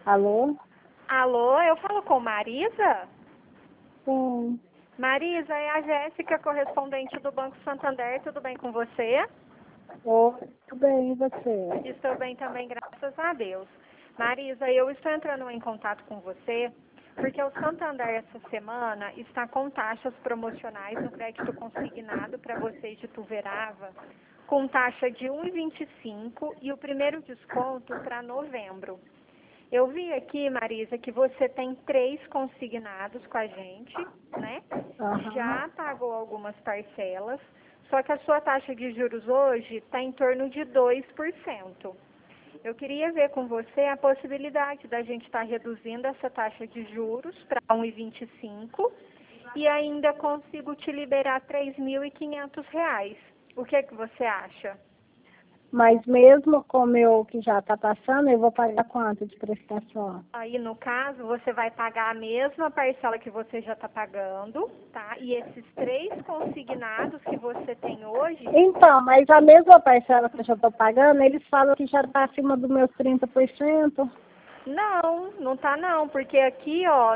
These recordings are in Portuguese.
Alô? Alô, eu falo com Marisa? Sim. Marisa, é a Jéssica, correspondente do Banco Santander. Tudo bem com você? Oi, tudo bem, e você? Estou bem também, graças a Deus. Marisa, eu estou entrando em contato com você porque o Santander essa semana está com taxas promocionais no crédito consignado para vocês de Tuverava, com taxa de 1,25 e o primeiro desconto para novembro. Eu vi aqui, Marisa, que você tem 3 consignados com a gente, né? Aham. Já pagou algumas parcelas, só que a sua taxa de juros hoje está em torno de 2%. Eu queria ver com você a possibilidade da gente estar reduzindo essa taxa de juros para 1,25 e ainda consigo te liberar R$ 3.500. O que você acha? Mas mesmo com o meu que já está passando, eu vou pagar quanto de prestação? Aí, no caso, você vai pagar a mesma parcela que você já está pagando, tá? E esses 3 consignados que você tem hoje... Então, mas a mesma parcela que eu já estou pagando, eles falam que já está acima dos meus 30%. Não, não tá não, porque aqui, ó,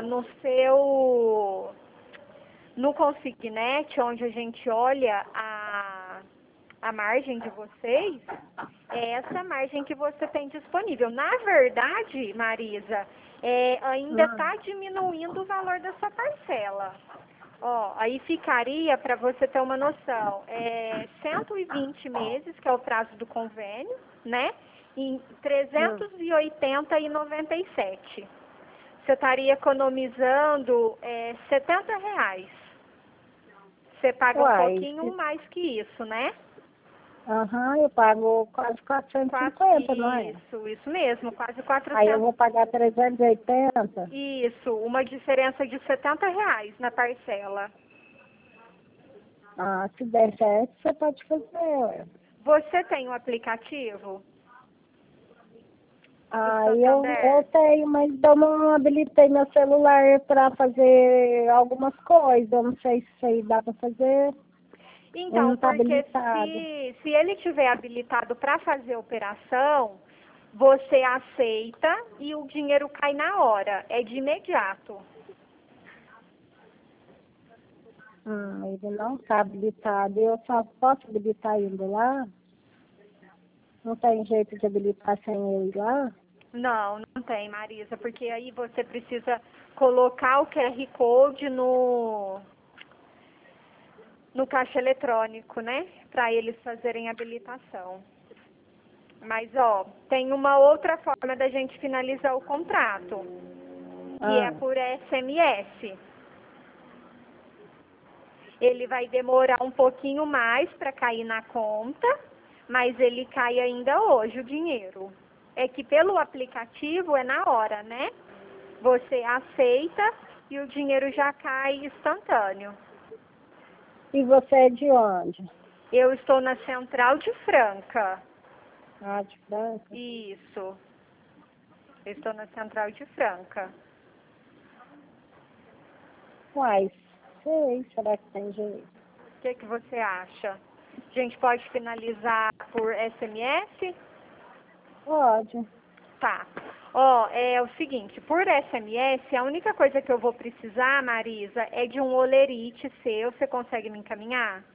no Consignet, onde a gente olha a margem de vocês, é essa margem que você tem disponível. Na verdade, Marisa, ainda está diminuindo o valor da sua parcela. Ó, aí ficaria, para você ter uma noção, 120 meses, que é o prazo do convênio, né? Em 380,97. Você estaria economizando R$ 70. Você paga um Uai, pouquinho mais que isso, né? aham, eu pago quase 450, não é? Isso mesmo, quase Aí eu 400. vou pagar 380. Isso, uma diferença de R$ 70 na parcela. Ah, se der certo, você pode fazer, ué. Você tem um aplicativo do Aí eu Santander? tenho, mas eu não habilitei meu celular para fazer algumas coisas. Eu não sei se aí dá para fazer. Ele não Então, está porque habilitado. se ele tiver habilitado para fazer a operação, você aceita e o dinheiro cai na hora, é de imediato. Ele não está habilitado. Eu só posso habilitar indo lá? Não tem jeito de habilitar sem eu ir lá? Não, não tem, Marisa, porque aí você precisa colocar o QR Code no caixa eletrônico, né? Para eles fazerem a habilitação. Mas, ó, tem uma outra forma da gente finalizar o contrato, que é Ah, por SMS. Ele vai demorar um pouquinho mais para cair na conta, mas ele cai ainda hoje, o dinheiro. É que pelo aplicativo é na hora, né? Você aceita e o dinheiro já cai instantâneo. e você é de onde? Eu estou na Central de Franca. Ah, de Franca? Isso. Eu estou na Central de Franca. Uai, sei. Será que tem jeito? O que você acha? A gente pode finalizar por SMS? Pode. Tá. Ó, é o seguinte, por SMS, a única coisa que eu vou precisar, Marisa, é de um olerite seu. Você consegue me encaminhar?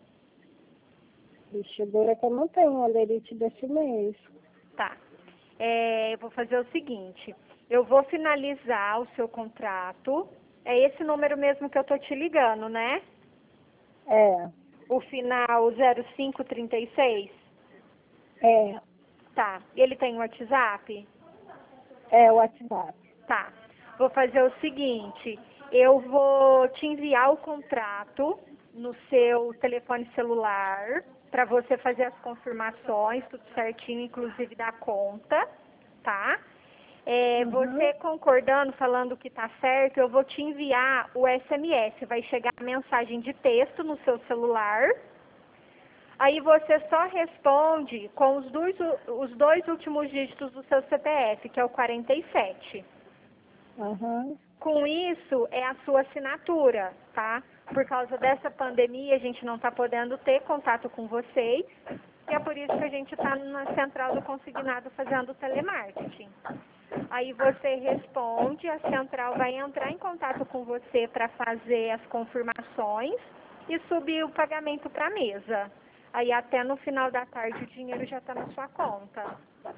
Vixe, dura que eu não tenho olerite desse mês. Tá. Eu vou fazer o seguinte, eu vou finalizar o seu contrato. É esse número mesmo que eu tô te ligando, né? É, O final 0536? é, Tá. Ele tem WhatsApp? é o WhatsApp. Tá. Vou fazer o seguinte, eu vou te enviar o contrato no seu telefone celular para você fazer as confirmações, tudo certinho, inclusive da conta, tá? Uhum. Você concordando, falando que tá certo, eu vou te enviar o SMS. Vai chegar a mensagem de texto no seu celular. Aí você só responde com os dois últimos dígitos do seu CPF, que é o 47. Aham. Com isso, é a sua assinatura, tá? Por causa dessa pandemia, a gente não está podendo ter contato com vocês. E é por isso que a gente está na central do consignado fazendo telemarketing. Aí você responde, a central vai entrar em contato com você para fazer as confirmações e subir o pagamento para a mesa. Aí até no final da tarde o dinheiro já está na sua conta.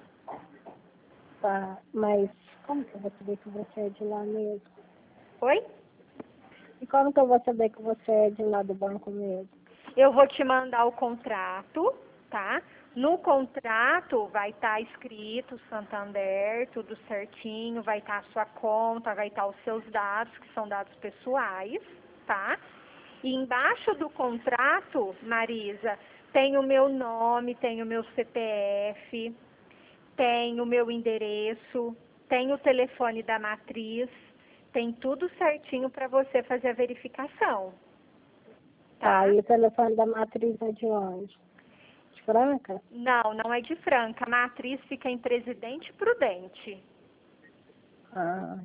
Tá, mas como que eu vou saber que você é de lá mesmo? Oi? E como que eu vou saber que você é de lá do banco mesmo? Eu vou te mandar o contrato, tá? No contrato vai estar escrito Santander, tudo certinho, vai estar a sua conta, vai estar os seus dados, que são dados pessoais, tá? E embaixo do contrato, Marisa, tem o meu nome, tem o meu CPF, tem o meu endereço, tem o telefone da matriz, tem tudo certinho para você fazer a verificação. Tá, e o telefone da matriz é de onde? De Franca? Não, não é de Franca. A matriz fica em Presidente Prudente. Ah,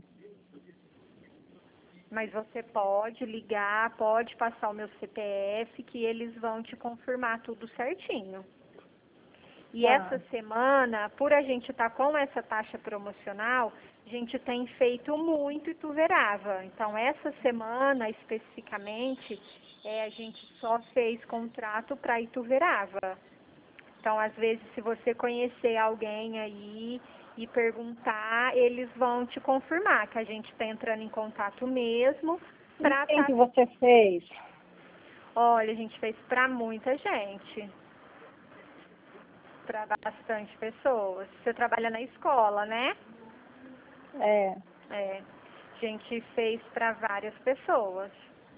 Mas você pode ligar, pode passar o meu CPF, que eles vão te confirmar tudo certinho. E tá. essa semana, por a gente estar com essa taxa promocional, a gente tem feito muito Ituverava. Então, essa semana, especificamente, a gente só fez contrato para Ituverava. Então, às vezes, se você conhecer alguém aí e perguntar, eles vão te confirmar que a gente está entrando em contato mesmo. E quem que você fez? Olha, a gente fez para muita gente. Para bastante pessoas. Você trabalha na escola, né? É, É. A gente fez para várias pessoas.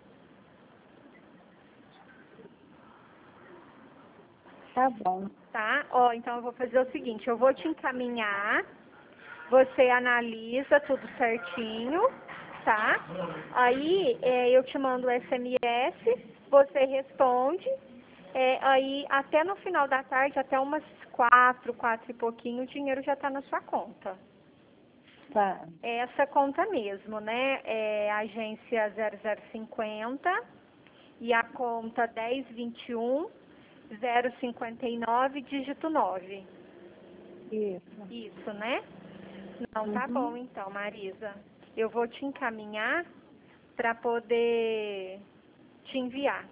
tá bom. Tá? Ó, então eu vou fazer o seguinte, eu vou te encaminhar, você analisa tudo certinho, tá? Aí eu te mando o SMS, você responde, aí até no final da tarde, até umas 4 e pouquinho, o dinheiro já está na sua conta. Tá. É essa conta mesmo, né? É a agência 0050 e a conta 1021 059, dígito 9. Isso. Isso, né? Não, tá Uhum. bom então, Marisa. Eu vou te encaminhar para poder te enviar.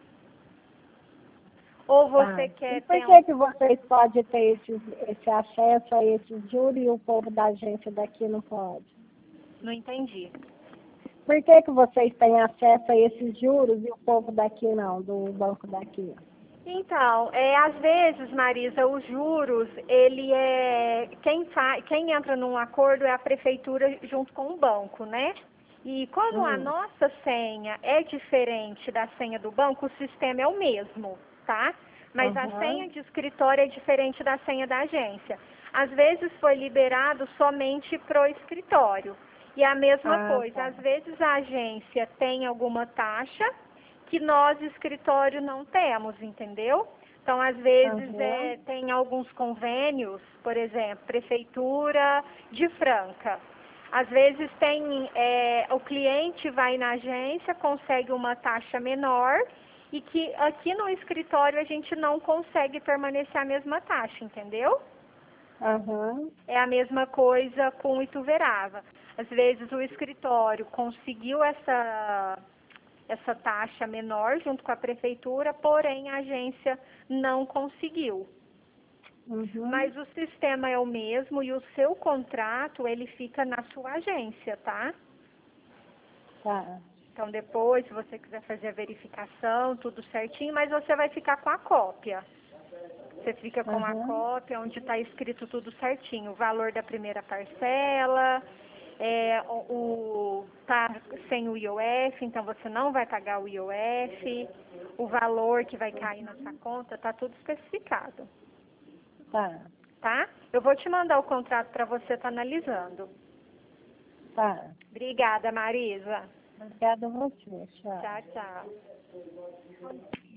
Ou você Tá. quer E ter por que vocês podem ter esse acesso a esses juros e o povo da agência daqui não pode? Não entendi. Por que vocês têm acesso a esses juros e o povo daqui não, do banco daqui? Então, às vezes, Marisa, os juros, ele quem entra num acordo é a prefeitura junto com o banco, né? E como a nossa senha é diferente da senha do banco, o sistema é o mesmo, tá? Mas a senha de escritório é diferente da senha da agência. Às vezes foi liberado somente pro escritório. E a mesma coisa, às vezes a agência tem alguma taxa que nós, escritório, não temos, entendeu? Então, às vezes, tem alguns convênios, por exemplo, Prefeitura de Franca. Às vezes tem, o cliente vai na agência, consegue uma taxa menor e que aqui no escritório a gente não consegue permanecer a mesma taxa, entendeu? É a mesma coisa com o Ituverava. Às vezes o escritório conseguiu essa taxa menor junto com a prefeitura, porém a agência não conseguiu. Mas o sistema é o mesmo e o seu contrato, ele fica na sua agência, tá? Tá. Então depois, se você quiser fazer a verificação, tudo certinho, mas você vai ficar com a cópia. Você fica com a cópia onde está escrito tudo certinho, o valor da primeira parcela, tá sem o IOF, então você não vai pagar o IOF, o valor que vai cair na sua conta, tá tudo especificado. Tá. Tá? Eu vou te mandar o contrato para você estar analisando. Tá. Obrigada, Marisa. Obrigada a você. Tchau. Tchau, tchau.